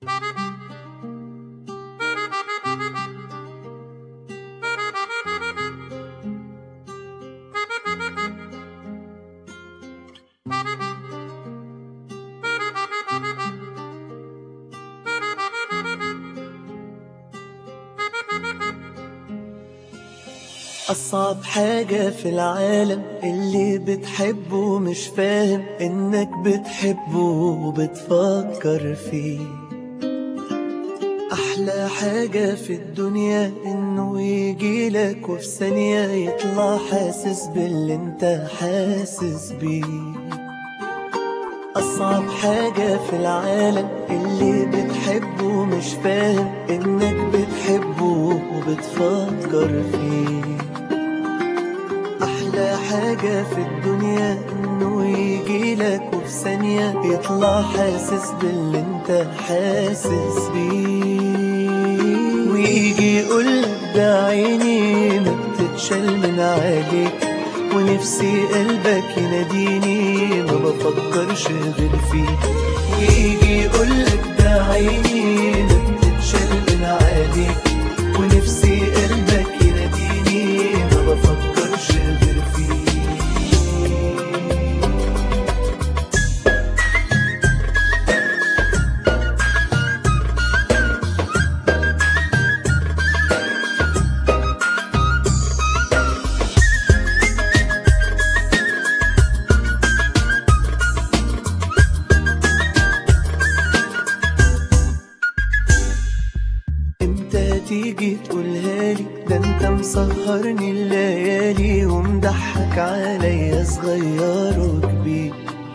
أصعب حاجة في العالم اللي بتحبه مش فاهم إنك بتحبه وبتفكر فيه. أحلى حاجة في الدنيا إنه يجيلك وفي ثانية يطلع حاسس باللي انت حاسس بيه. أصعب حاجة في العالم اللي بتحبه مش فاهم إنك بتحبه وبتفكر فيه. أحلى حاجة في الدنيا إنه يجيلك وفي ثانية يطلع حاسس باللي انت حاسس بيه. ويجي يقولك ده عيني ما بتتشال من عليك، ونفسي قلبك يناديني ما بفكرش غير فيك. ويجي يقولك ده عيني ما بتتشال من عليك، ونفسي قلبك يناديني ما بفكرش غير فيك. تيجي تقولها لي ده انت مسهرني الليالي ومضحك عليا صغير وكبير.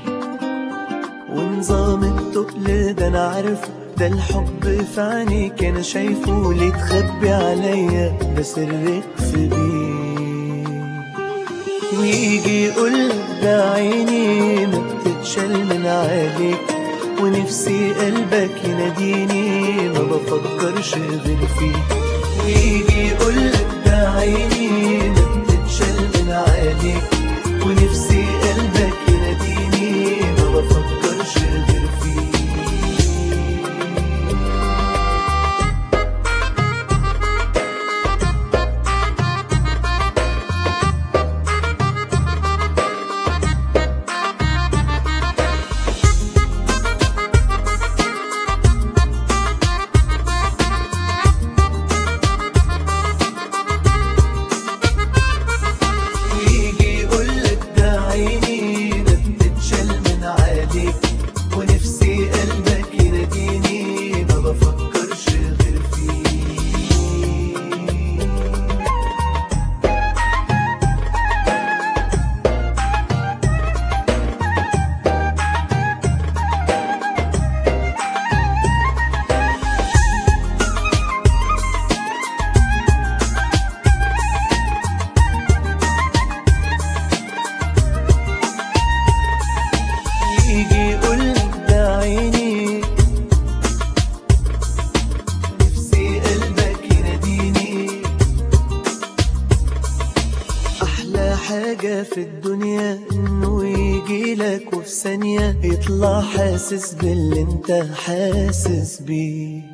ونظام التقل ده انا عارفه، ده الحب في عينيك انا شايفه، ليه تخبي عليا ده سرك في بيه. ويجي يقولك ده عيني ما بتتشال من عليك، ونفسي قلبك يناديني ما بفكرش غير فيك. ويجي يقولك ده عيني ما بتتشال من عليك، ونفسي قلبك يناديني ما بفكرش غير فيك. يجي يقولك ده عيني نفسي قلبك يناديني. أحلى حاجة في الدنيا إنه يجيلك وفي ثانية يطلع حاسس باللي انت حاسس بيه.